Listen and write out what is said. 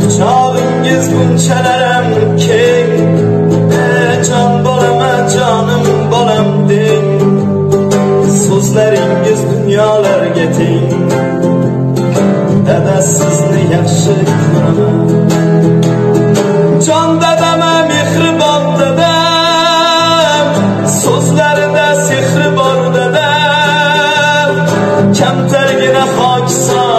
Çağıngiz bunchalarım keng, can bolama canım bolam deng. So'zlaringiz dunyolarga teng. Dada sizni yaxshi ko'raman. Jon dadama mehribon dadam, so'zlarida sehri bor dadam. Kamtargina hokisan